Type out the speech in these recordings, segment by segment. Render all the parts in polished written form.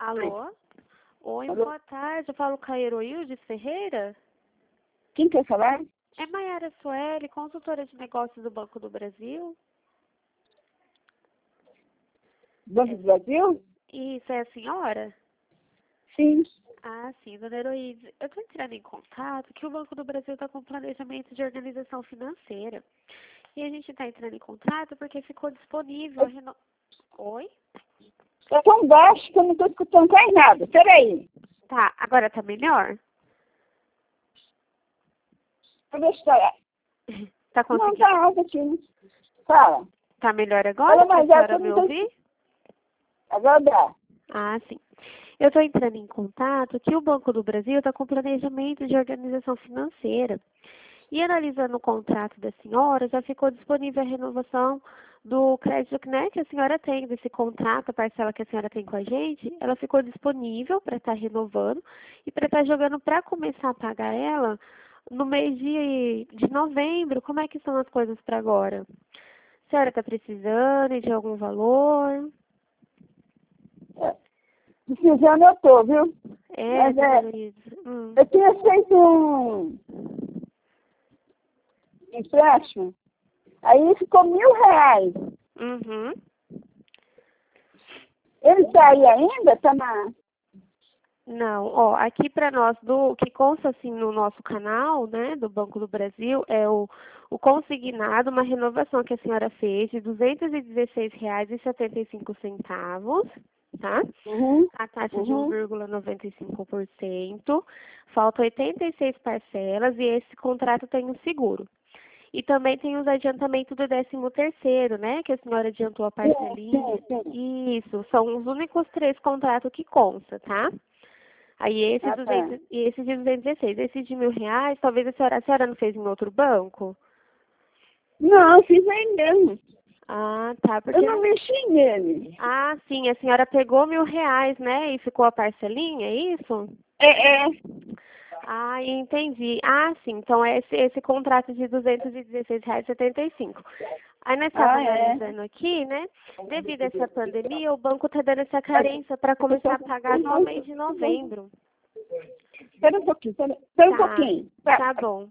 Alô? Oi, Alô? boa tarde. Eu falo com a Heroildes Ferreira. Quem quer falar? É Maiara Sueli, consultora de negócios do Banco do Brasil. Banco do Brasil? Isso é a senhora? Sim. Ah, sim, dona Heroíde. Eu estou entrando em contato que o Banco do Brasil está com planejamento de organização financeira. E a gente está entrando em contato porque ficou disponível a Oi? Tá tão baixo que eu não estou escutando quase nada. Peraí. Tá, agora tá melhor? Deixa eu falar. Tá Não, conseguindo? tá alto aqui. Fala. Tá melhor agora? Fala Pra mais alto, senhora eu me não tô... ouvir? Agora dá. Ah, sim. Eu estou entrando em contato que o Banco do Brasil está com planejamento de organização financeira. E analisando o contrato da senhora, já ficou disponível a renovação do crédito, né, que a senhora tem desse contrato, a parcela que a senhora tem com a gente, ela ficou disponível para estar renovando e para estar jogando para começar a pagar ela no mês de novembro. Como é que são as coisas para agora? A senhora está precisando de algum valor? Precisando eu tô, viu? É, Mas dona Luísa. eu tinha feito um empréstimo. Aí ficou R$ 1.000. Uhum. Ele tá aí ainda? Tá na... Não, ó, aqui para nós, o que consta assim no nosso canal, né, do Banco do Brasil, é o consignado, uma renovação que a senhora fez de R$ 216,75, tá? Uhum. A taxa de Uhum. 1,95%, falta 86 parcelas e esse contrato tem um seguro. E também tem os adiantamentos do 13º, né, que a senhora adiantou a parcelinha. Sim. Isso, são os únicos 3 contratos que consta, tá? Aí esse, Ah, tá. e esse de 216, esse de R$ 1.000, talvez a senhora não fez em outro banco? Não, eu fiz aí mesmo. Ah, tá, Eu porque... não mexi nele. Ah, sim, a senhora pegou R$ 1.000, né, e ficou a parcelinha, é isso? É. Ah, entendi. Ah, sim, então é esse contrato de R$ 216,75. Aí nós estávamos Ah, é. analisando aqui, né, devido a essa pandemia, o banco está dando essa carência para começar a pagar só o mês de novembro. Espera um pouquinho, espera um Tá, pouquinho. tá bom.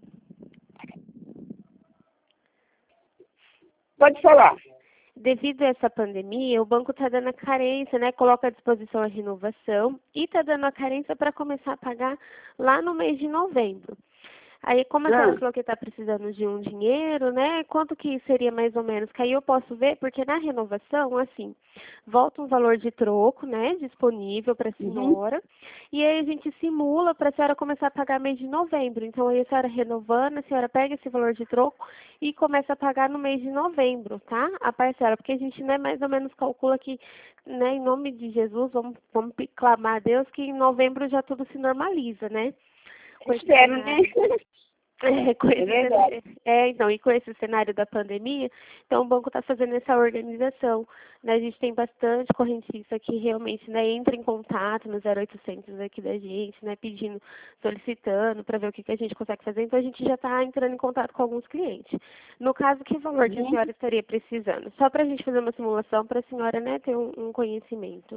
Pode falar. Devido a essa pandemia, o banco está dando a carência, né? Coloca à disposição a renovação e está dando a carência para começar a pagar lá no mês de novembro. Aí, como a senhora falou que está precisando de um dinheiro, né? Quanto que seria mais ou menos? Que aí eu posso ver, porque na renovação, assim, volta um valor de troco, né? Disponível para a senhora. E aí a gente simula para a senhora começar a pagar mês de novembro. Então, aí a senhora renovando, a senhora pega esse valor de troco e começa a pagar no mês de novembro, tá? A parcela, porque a gente, né, mais ou menos calcula que, né, em nome de Jesus, vamos clamar a Deus que em novembro já tudo se normaliza, né? Espero, né? Com esse verdade. então, e com esse cenário da pandemia, então o banco está fazendo essa organização, né? A gente tem bastante correntista que realmente, né, entra em contato no 0800 aqui da gente, né, pedindo, solicitando para ver o que a gente consegue fazer. Então a gente já está entrando em contato com alguns clientes. No caso, que valor que a senhora estaria precisando? Só para a gente fazer uma simulação para a senhora, né, ter um conhecimento.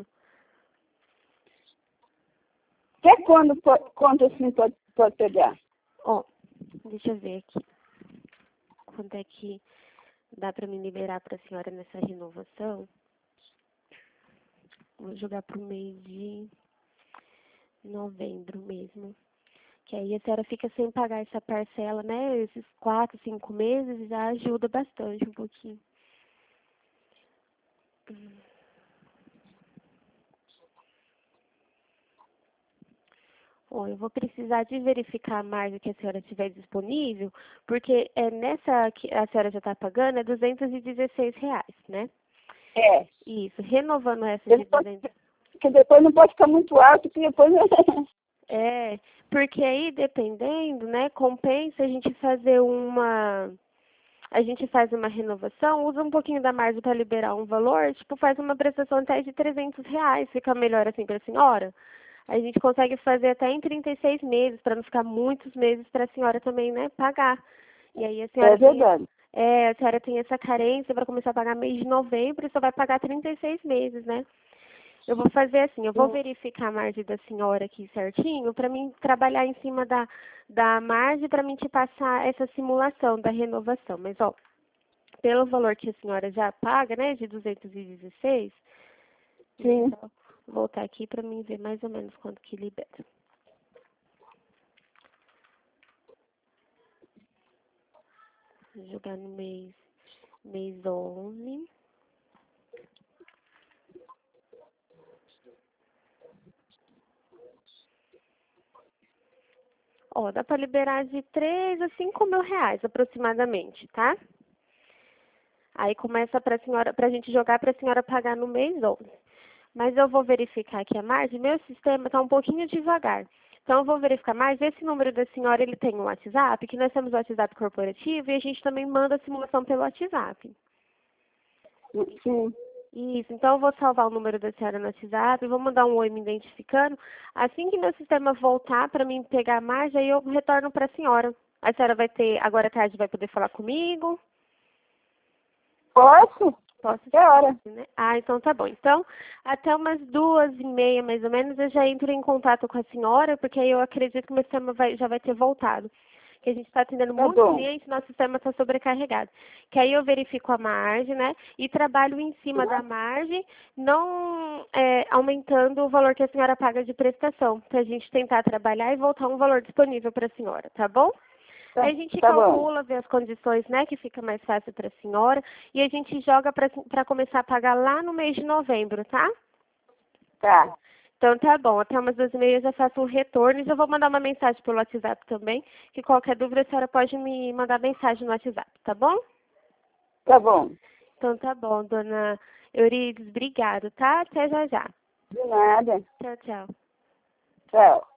Até quando assim pode pegar? Ó, deixa eu ver aqui. Quanto é que dá para me liberar para a senhora nessa renovação? Vou jogar para o mês de novembro mesmo. Que aí a senhora fica sem pagar essa parcela, né? Esses 4, 5 meses já ajuda bastante um pouquinho. Ó, eu vou precisar de verificar mais o que a senhora tiver disponível, porque nessa que a senhora já está pagando é R$ 216, né? É. Isso, renovando essa de 200. Porque depois não pode ficar muito alto, porque depois... Porque aí, dependendo, né, compensa a gente fazer a gente faz uma renovação, usa um pouquinho da margem para liberar um valor, tipo, faz uma prestação até de R$ 300, fica melhor assim para a senhora. A gente consegue fazer até em 36 meses, para não ficar muitos meses para a senhora também, né, pagar. E aí a senhora verdade. a senhora tem essa carência para começar a pagar mês de novembro e só vai pagar 36 meses, né? Eu vou fazer assim, eu vou verificar a margem da senhora aqui certinho, para mim trabalhar em cima da margem, para mim te passar essa simulação da renovação. Mas, ó, pelo valor que a senhora já paga, né, de 216, Sim. só voltar aqui para mim ver mais ou menos quanto que libera. Vou jogar no mês 11. Ó, dá para liberar de 3 a 5 mil reais aproximadamente, tá? Aí começa pra gente jogar para a senhora pagar no mês 11. Mas eu vou verificar aqui a margem, meu sistema está um pouquinho devagar. Então eu vou verificar mais. Esse número da senhora, ele tem um WhatsApp, que nós temos o WhatsApp corporativo e a gente também manda a simulação pelo WhatsApp. Sim. Isso, então eu vou salvar o número da senhora no WhatsApp, vou mandar um oi me identificando. Assim que meu sistema voltar para mim pegar a margem, aí eu retorno para a senhora. A senhora vai ter, agora à tarde vai poder falar comigo? Posso? Posso? Que hora? Né? Ah, então tá bom. Então, até umas 2h30, mais ou menos, eu já entro em contato com a senhora, porque aí eu acredito que o meu sistema já vai ter voltado. Que a gente está atendendo Tá muitos bom. clientes, nosso sistema está sobrecarregado. Que aí eu verifico a margem, né? E trabalho em cima da margem, não aumentando o valor que a senhora paga de prestação, para a gente tentar trabalhar e voltar um valor disponível para a senhora, tá bom? Aí a gente Tá bom. calcula, vê as condições, né, que fica mais fácil para a senhora, e a gente joga para começar a pagar lá no mês de novembro, tá? Tá. Então tá bom, até umas 2h30 eu já faço um retorno e já vou mandar uma mensagem pelo WhatsApp também, que qualquer dúvida a senhora pode me mandar mensagem no WhatsApp, tá bom? Tá bom. Então tá bom, dona Eurides, obrigado, tá? Até já já. De nada. Tchau, tchau. Tchau.